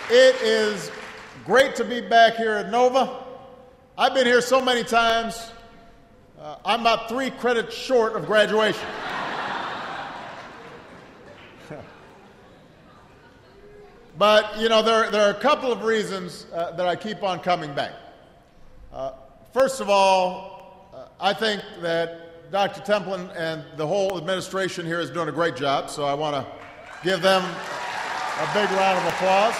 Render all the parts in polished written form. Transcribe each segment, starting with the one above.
It is great to be back here at Nova. I've been here so many times, I'm about 3 credits short of graduation. But, you know, there are a couple of reasons that I keep on coming back. First of all, I think that Dr. Templin and the whole administration here is doing a great job, so I want to give them a big round of applause.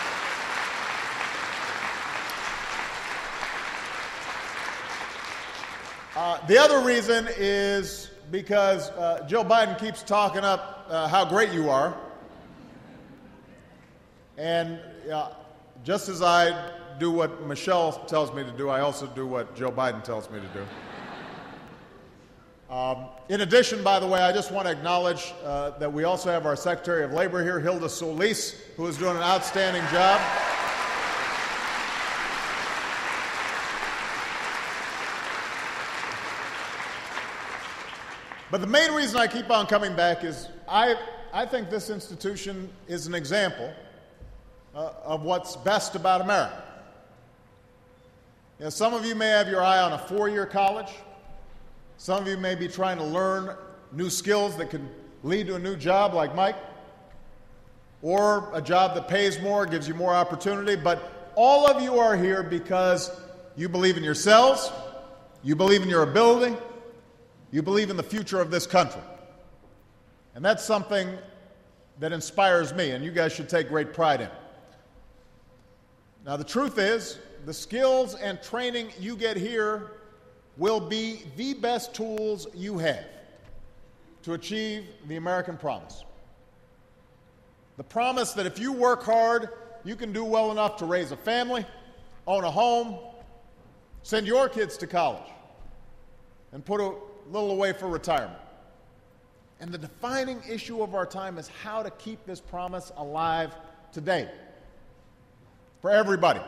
The other reason is because Joe Biden keeps talking up how great you are. And just as I do what Michelle tells me to do, I also do what Joe Biden tells me to do. In addition, by the way, I just want to acknowledge that we also have our Secretary of Labor here, Hilda Solis, who is doing an outstanding job. But the main reason I keep on coming back is I think this institution is an example of what's best about America. You know, some of you may have your eye on a 4-year college. Some of you may be trying to learn new skills that can lead to a new job like Mike, or a job that pays more, gives you more opportunity. But all of you are here because you believe in yourselves, you believe in your ability, you believe in the future of this country. And that's something that inspires me, and you guys should take great pride in. Now, the truth is, the skills and training you get here will be the best tools you have to achieve the American promise. The promise that if you work hard, you can do well enough to raise a family, own a home, send your kids to college, and put a little away for retirement. And the defining issue of our time is how to keep this promise alive today for everybody.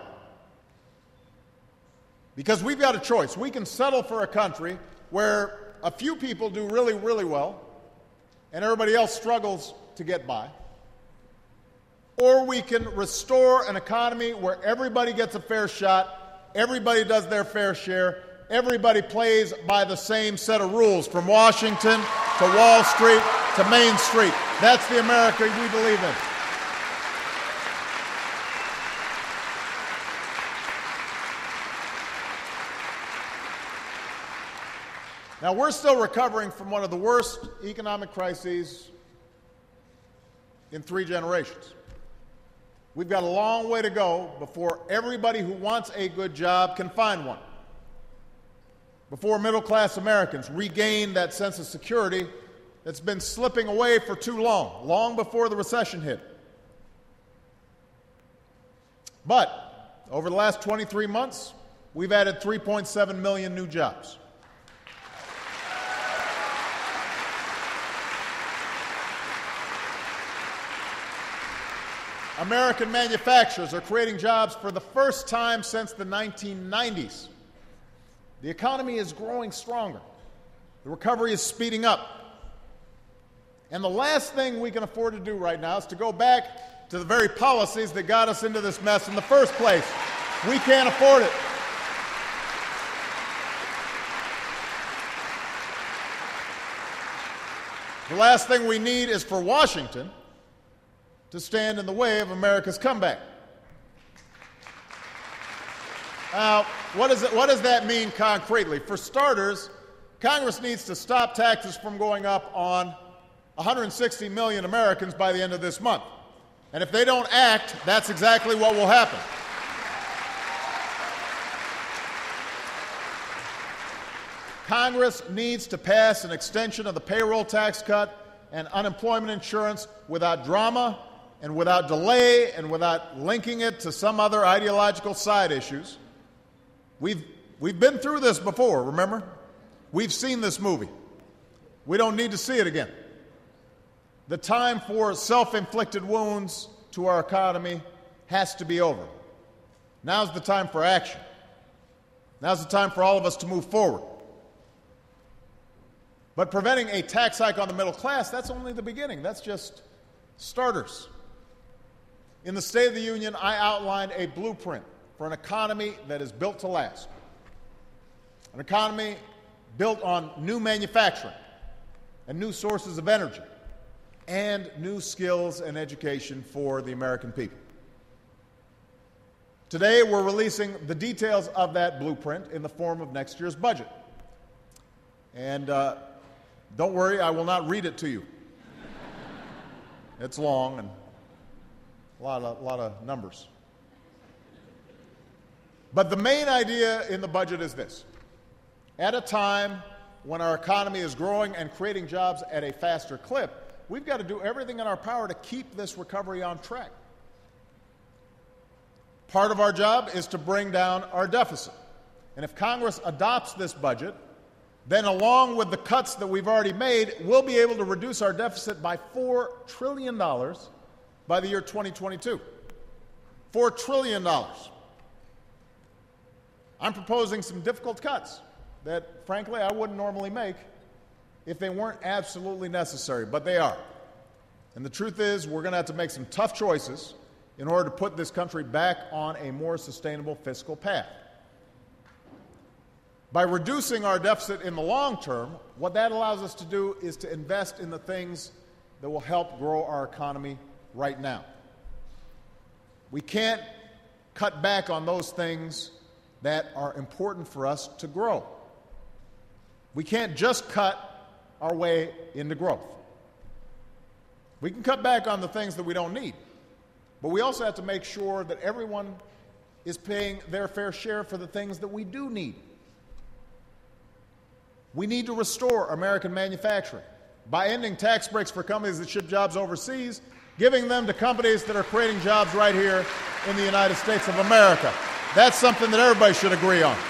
Because we've got a choice. We can settle for a country where a few people do really, really well and everybody else struggles to get by. Or we can restore an economy where everybody gets a fair shot, everybody does their fair share, everybody plays by the same set of rules, from Washington to Wall Street to Main Street. That's the America we believe in. Now, we're still recovering from one of the worst economic crises in 3 generations. We've got a long way to go before everybody who wants a good job can find one, before middle-class Americans regain that sense of security that's been slipping away for too long before the recession hit. But over the last 23 months, we've added 3.7 million new jobs. American manufacturers are creating jobs for the first time since the 1990s. The economy is growing stronger. The recovery is speeding up. And the last thing we can afford to do right now is to go back to the very policies that got us into this mess in the first place. We can't afford it. The last thing we need is for Washington to stand in the way of America's comeback. Now, what does that mean concretely? For starters, Congress needs to stop taxes from going up on 160 million Americans by the end of this month. And if they don't act, that's exactly what will happen. Congress needs to pass an extension of the payroll tax cut and unemployment insurance without drama and without delay and without linking it to some other ideological side issues. We've been through this before, remember? We've seen this movie. We don't need to see it again. The time for self-inflicted wounds to our economy has to be over. Now's the time for action. Now's the time for all of us to move forward. But preventing a tax hike on the middle class, that's only the beginning. That's just starters. In the State of the Union, I outlined a blueprint for an economy that is built to last, an economy built on new manufacturing and new sources of energy and new skills and education for the American people. Today, we're releasing the details of that blueprint in the form of next year's budget. And don't worry, I will not read it to you. It's long and a lot of numbers. But the main idea in the budget is this. At a time when our economy is growing and creating jobs at a faster clip, we've got to do everything in our power to keep this recovery on track. Part of our job is to bring down our deficit. And if Congress adopts this budget, then along with the cuts that we've already made, we'll be able to reduce our deficit by $4 trillion by the year 2022. $4 trillion. I'm proposing some difficult cuts that, frankly, I wouldn't normally make if they weren't absolutely necessary, but they are. And the truth is, we're going to have to make some tough choices in order to put this country back on a more sustainable fiscal path. By reducing our deficit in the long term, what that allows us to do is to invest in the things that will help grow our economy right now. We can't cut back on those things that are important for us to grow. We can't just cut our way into growth. We can cut back on the things that we don't need, but we also have to make sure that everyone is paying their fair share for the things that we do need. We need to restore American manufacturing by ending tax breaks for companies that ship jobs overseas, giving them to companies that are creating jobs right here in the United States of America. That's something that everybody should agree on.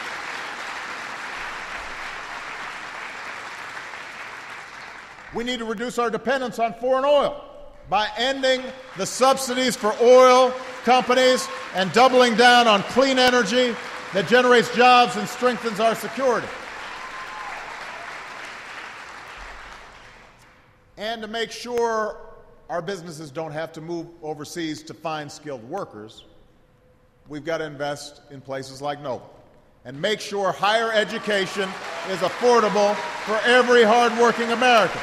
We need to reduce our dependence on foreign oil by ending the subsidies for oil companies and doubling down on clean energy that generates jobs and strengthens our security. And to make sure our businesses don't have to move overseas to find skilled workers, we've got to invest in places like Nova and make sure higher education is affordable for every hardworking American.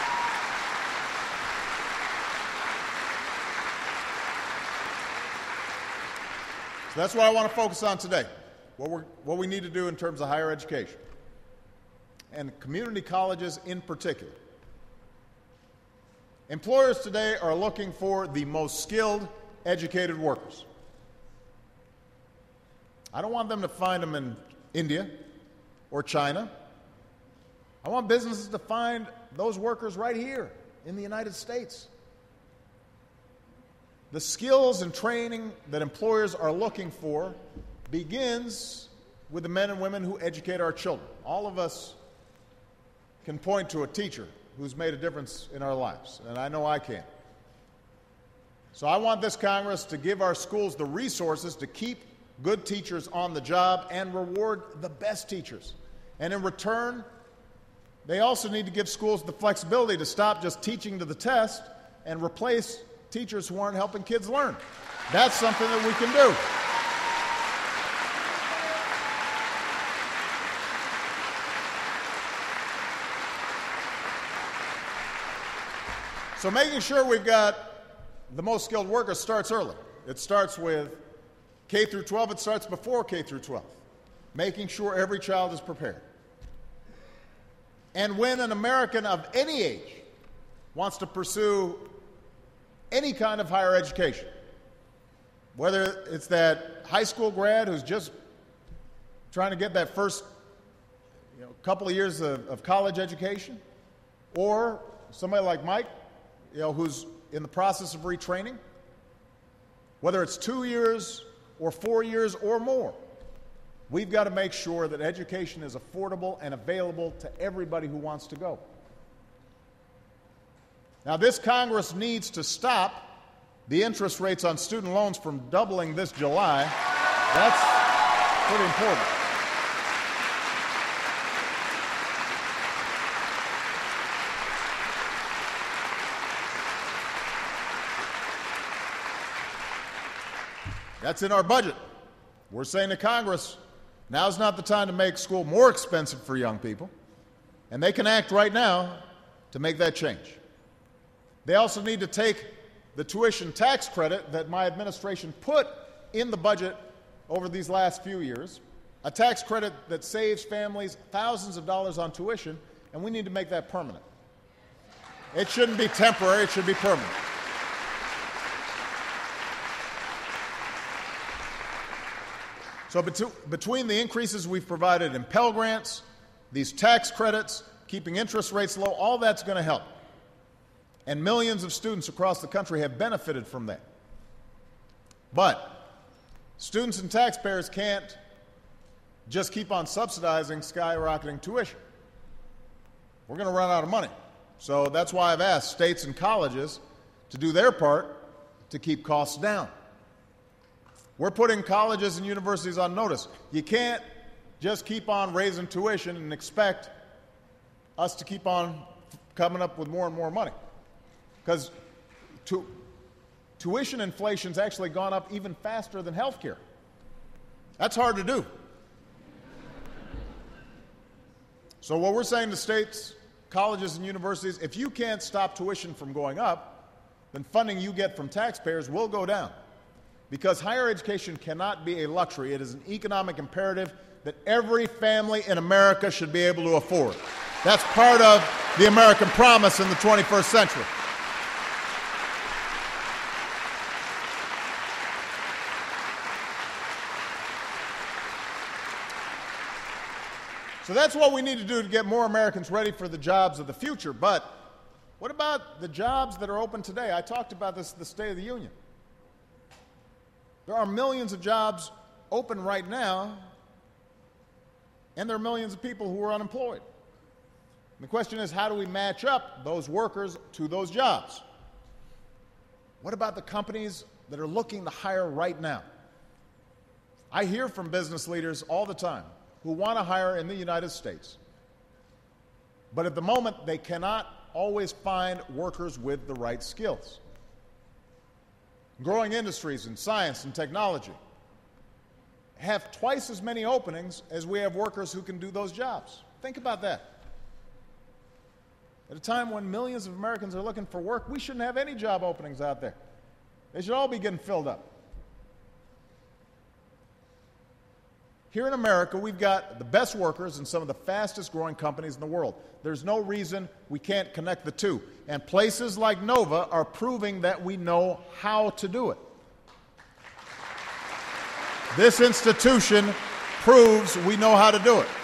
So that's what I want to focus on today, what we need to do in terms of higher education, and community colleges in particular. Employers today are looking for the most skilled, educated workers. I don't want them to find them in India or China. I want businesses to find those workers right here in the United States. The skills and training that employers are looking for begins with the men and women who educate our children. All of us can point to a teacher who's made a difference in our lives, and I know I can. So I want this Congress to give our schools the resources to keep good teachers on the job and reward the best teachers. And in return, they also need to give schools the flexibility to stop just teaching to the test and replace teachers who aren't helping kids learn. That's something that we can do. So making sure we've got the most skilled workers starts early. It starts with K through 12. It starts before K through 12. Making sure every child is prepared. And when an American of any age wants to pursue any kind of higher education, whether it's that high school grad who's just trying to get that first couple of years of college education, or somebody like Mike, who's in the process of retraining, whether it's 2 years or 4 years or more, we've got to make sure that education is affordable and available to everybody who wants to go. Now, this Congress needs to stop the interest rates on student loans from doubling this July. That's pretty important. That's in our budget. We're saying to Congress, now's not the time to make school more expensive for young people, and they can act right now to make that change. They also need to take the tuition tax credit that my administration put in the budget over these last few years, a tax credit that saves families thousands of dollars on tuition, and we need to make that permanent. It shouldn't be temporary, it should be permanent. So between the increases we've provided in Pell Grants, these tax credits, keeping interest rates low, all that's going to help. And millions of students across the country have benefited from that. But students and taxpayers can't just keep on subsidizing skyrocketing tuition. We're going to run out of money. So that's why I've asked states and colleges to do their part to keep costs down. We're putting colleges and universities on notice. You can't just keep on raising tuition and expect us to keep on coming up with more and more money. Because tuition inflation's actually gone up even faster than health care. That's hard to do. So what we're saying to states, colleges, and universities, if you can't stop tuition from going up, then funding you get from taxpayers will go down. Because higher education cannot be a luxury. It is an economic imperative that every family in America should be able to afford. That's part of the American promise in the 21st century. So that's what we need to do to get more Americans ready for the jobs of the future. But what about the jobs that are open today? I talked about this at the State of the Union. There are millions of jobs open right now, and there are millions of people who are unemployed. And the question is, how do we match up those workers to those jobs? What about the companies that are looking to hire right now? I hear from business leaders all the time who want to hire in the United States, but at the moment they cannot always find workers with the right skills. Growing industries in science and technology have twice as many openings as we have workers who can do those jobs. Think about that. At a time when millions of Americans are looking for work, we shouldn't have any job openings out there. They should all be getting filled up. Here in America, we've got the best workers and some of the fastest growing companies in the world. There's no reason we can't connect the two. And places like Nova are proving that we know how to do it. This institution proves we know how to do it.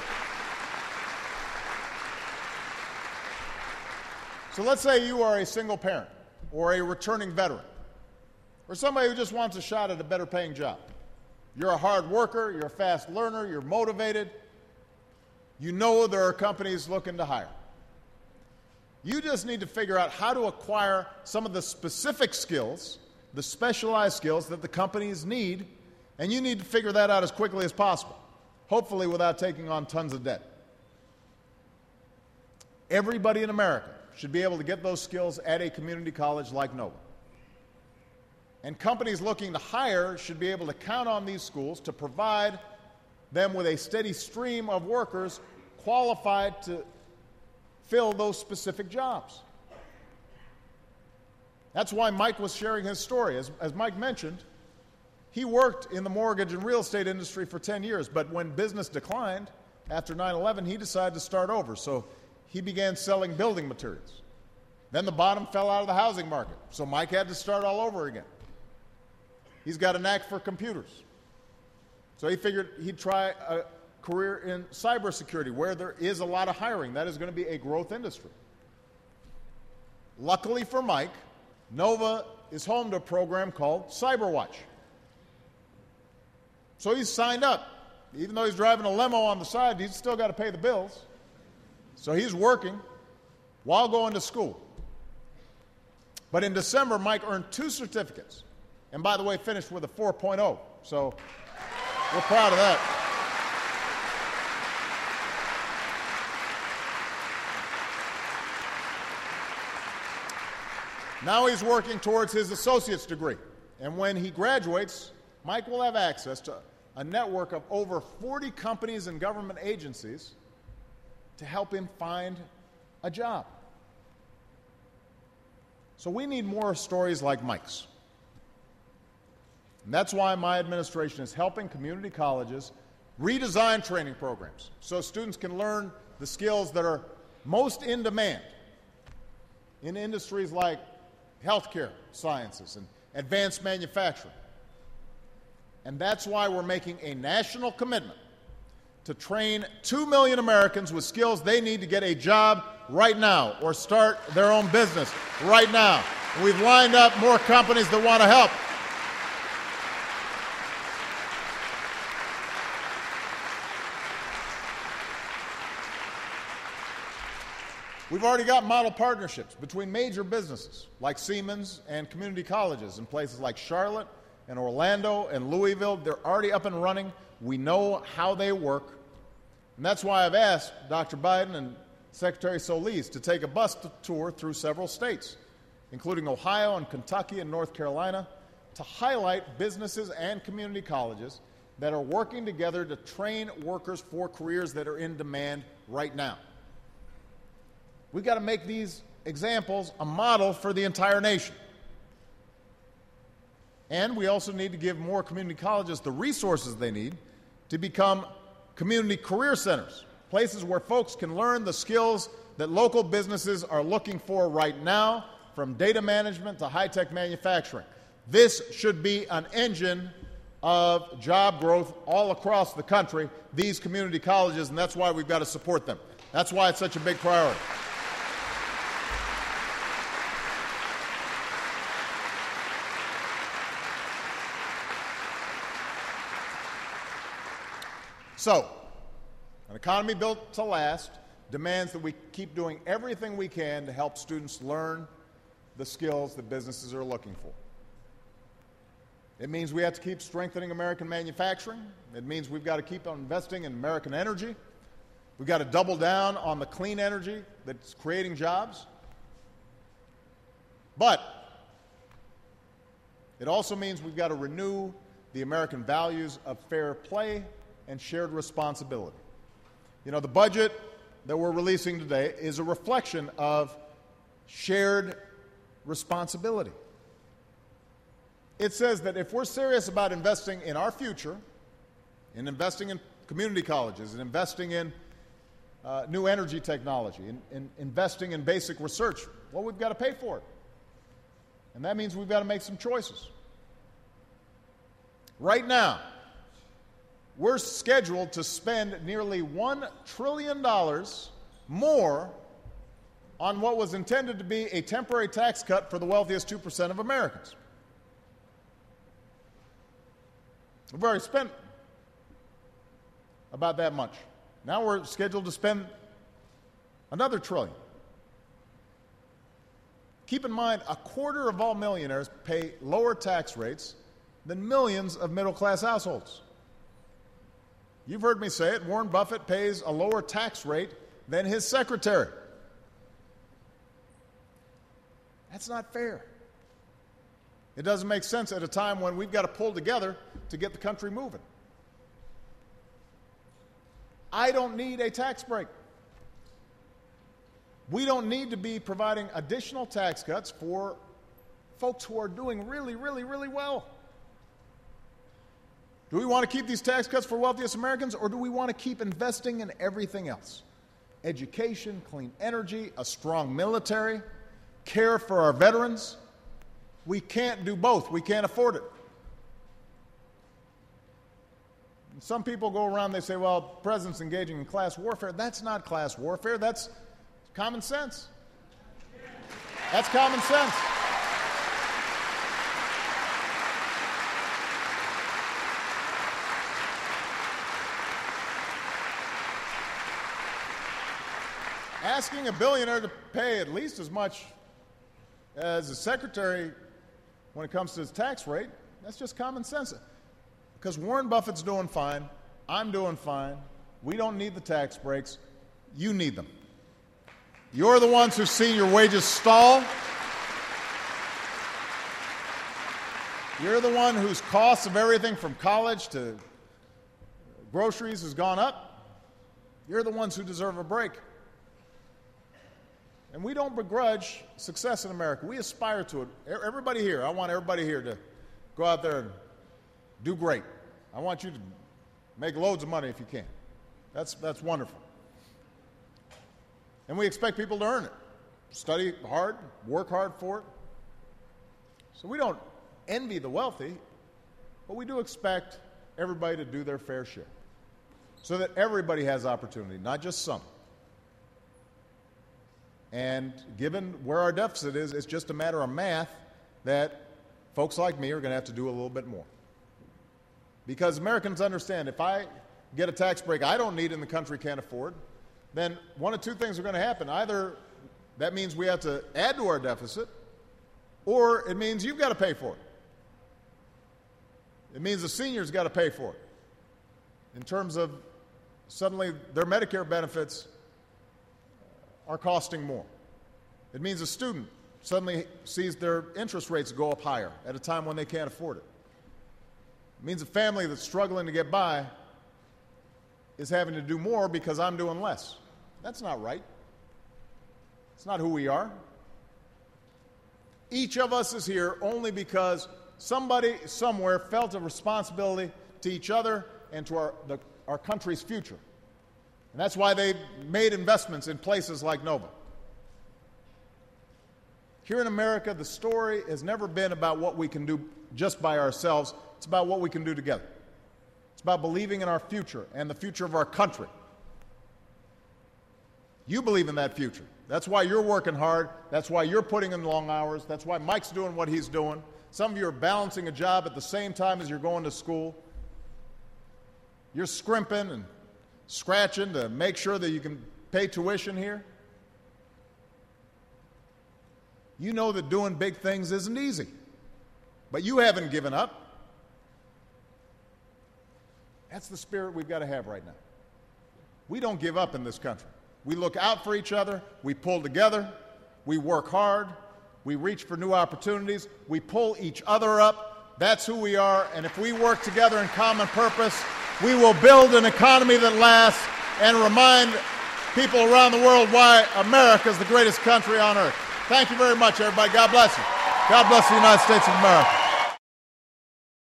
So let's say you are a single parent or a returning veteran or somebody who just wants a shot at a better paying job. You're a hard worker, you're a fast learner, you're motivated. You know there are companies looking to hire. You just need to figure out how to acquire some of the specific skills, the specialized skills that the companies need, and you need to figure that out as quickly as possible, hopefully without taking on tons of debt. Everybody in America should be able to get those skills at a community college like Nova. And companies looking to hire should be able to count on these schools to provide them with a steady stream of workers qualified to fill those specific jobs. That's why Mike was sharing his story. As Mike mentioned, he worked in the mortgage and real estate industry for 10 years, but when business declined after 9/11, he decided to start over. So he began selling building materials. Then the bottom fell out of the housing market, so Mike had to start all over again. He's got a knack for computers. So he figured he'd try a career in cybersecurity, where there is a lot of hiring. That is going to be a growth industry. Luckily for Mike, Nova is home to a program called CyberWatch. So he's signed up. Even though he's driving a limo on the side, he's still got to pay the bills. So he's working while going to school. But in December, Mike earned 2 certificates. And by the way, finished with a 4.0. So we're proud of that. Now he's working towards his associate's degree. And when he graduates, Mike will have access to a network of over 40 companies and government agencies to help him find a job. So we need more stories like Mike's. And that's why my administration is helping community colleges redesign training programs so students can learn the skills that are most in demand in industries like healthcare sciences and advanced manufacturing. And that's why we're making a national commitment to train 2 million Americans with skills they need to get a job right now or start their own business right now. And we've lined up more companies that want to help. We've already got model partnerships between major businesses like Siemens and community colleges in places like Charlotte and Orlando and Louisville. They're already up and running. We know how they work. And that's why I've asked Dr. Biden and Secretary Solis to take a bus tour through several states, including Ohio and Kentucky and North Carolina, to highlight businesses and community colleges that are working together to train workers for careers that are in demand right now. We've got to make these examples a model for the entire nation. And we also need to give more community colleges the resources they need to become community career centers, places where folks can learn the skills that local businesses are looking for right now, from data management to high-tech manufacturing. This should be an engine of job growth all across the country, these community colleges, and that's why we've got to support them. That's why it's such a big priority. So, an economy built to last demands that we keep doing everything we can to help students learn the skills that businesses are looking for. It means we have to keep strengthening American manufacturing. It means we've got to keep on investing in American energy. We've got to double down on the clean energy that's creating jobs. But it also means we've got to renew the American values of fair play and shared responsibility. You know, the budget that we're releasing today is a reflection of shared responsibility. It says that if we're serious about investing in our future, in investing in community colleges, and investing in new energy technology, and investing in basic research, well, we've got to pay for it. And that means we've got to make some choices. Right now, we're scheduled to spend nearly $1 trillion more on what was intended to be a temporary tax cut for the wealthiest 2% of Americans. We've already spent about that much. Now we're scheduled to spend another $1 trillion. Keep in mind, a quarter of all millionaires pay lower tax rates than millions of middle-class households. You've heard me say it, Warren Buffett pays a lower tax rate than his secretary. That's not fair. It doesn't make sense at a time when we've got to pull together to get the country moving. I don't need a tax break. We don't need to be providing additional tax cuts for folks who are doing really, really, really well. Do we want to keep these tax cuts for wealthiest Americans, or do we want to keep investing in everything else? Education, clean energy, a strong military, care for our veterans. We can't do both. We can't afford it. Some people go around, they say, well, the president's engaging in class warfare. That's not class warfare. That's common sense. That's common sense. Asking a billionaire to pay at least as much as a secretary when it comes to his tax rate, that's just common sense. Because Warren Buffett's doing fine, I'm doing fine, we don't need the tax breaks, you need them. You're the ones who've seen your wages stall. You're the one whose costs of everything from college to groceries has gone up. You're the ones who deserve a break. And we don't begrudge success in America. We aspire to it. Everybody here, I want everybody here to go out there and do great. I want you to make loads of money if you can. That's wonderful. And we expect people to earn it. Study hard, work hard for it. So we don't envy the wealthy, but we do expect everybody to do their fair share so that everybody has opportunity, not just some. And given where our deficit is, it's just a matter of math that folks like me are going to have to do a little bit more. Because Americans understand if I get a tax break I don't need and the country can't afford, then one of two things are going to happen. Either that means we have to add to our deficit, or it means you've got to pay for it. It means the seniors got to pay for it. In terms of suddenly their Medicare benefits are costing more. It means a student suddenly sees their interest rates go up higher at a time when they can't afford it. It means a family that's struggling to get by is having to do more because I'm doing less. That's not right. It's not who we are. Each of us is here only because somebody somewhere felt a responsibility to each other and to our country's future. And that's why they made investments in places like Nova. Here in America, the story has never been about what we can do just by ourselves. It's about what we can do together. It's about believing in our future and the future of our country. You believe in that future. That's why you're working hard. That's why you're putting in long hours. That's why Mike's doing what he's doing. Some of you are balancing a job at the same time as you're going to school. You're scrimping and scratching to make sure that you can pay tuition here. You know that doing big things isn't easy, but you haven't given up. That's the spirit we've got to have right now. We don't give up in this country. We look out for each other, we pull together, we work hard, we reach for new opportunities, we pull each other up. That's who we are, and if we work together in common purpose, we will build an economy that lasts and remind people around the world why America is the greatest country on earth. Thank you very much, everybody. God bless you. God bless the United States of America.